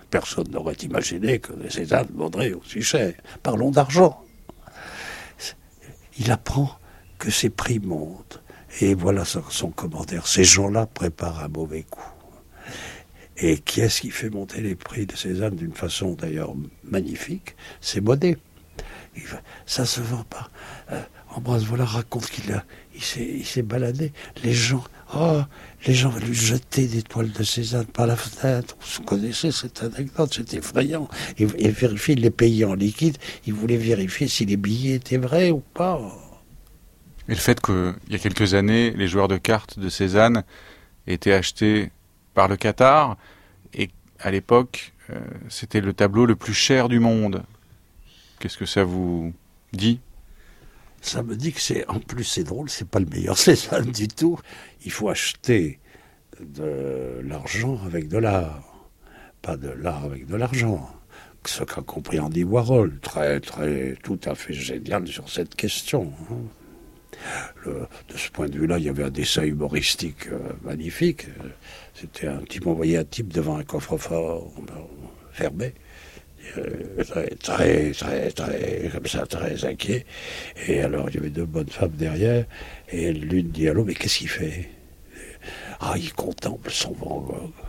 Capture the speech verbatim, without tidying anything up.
Personne n'aurait imaginé que Cézanne vaudrait aussi cher. Parlons d'argent. Il apprend que ses prix montent. Et voilà son commentaire. Ces gens-là préparent un mauvais coup. Et qui est-ce qui fait monter les prix de Cézanne d'une façon d'ailleurs magnifique? C'est Monet. Il va, ça se vend pas. Euh, Ambroise Vollard raconte qu'il a, il s'est, il s'est baladé. Les gens, oh, les gens lui jetaient des toiles de Cézanne par la fenêtre. Vous connaissez cette anecdote, c'est effrayant. Et, et vérifier, il les payait en liquide. Il voulait vérifier si les billets étaient vrais ou pas. Et le fait qu'il y a quelques années, les joueurs de cartes de Cézanne étaient achetés par le Qatar, et à l'époque, euh, c'était le tableau le plus cher du monde. Qu'est-ce que ça vous dit? Ça me dit que c'est, en plus c'est drôle, c'est pas le meilleur Cézanne du tout. Il faut acheter de l'argent avec de l'art, pas de l'art avec de l'argent. Ce qu'a compris Andy Warhol, très, très, tout à fait génial sur cette question. Le, de ce point de vue-là, il y avait un dessin humoristique euh, magnifique. C'était un type, on voyait un type devant un coffre-fort fermé, euh, très, très, très, très, comme ça, très inquiet. Et alors, il y avait deux bonnes femmes derrière, et l'une dit à l'autre, mais qu'est-ce qu'il fait? Ah, il contemple son Van Gogh.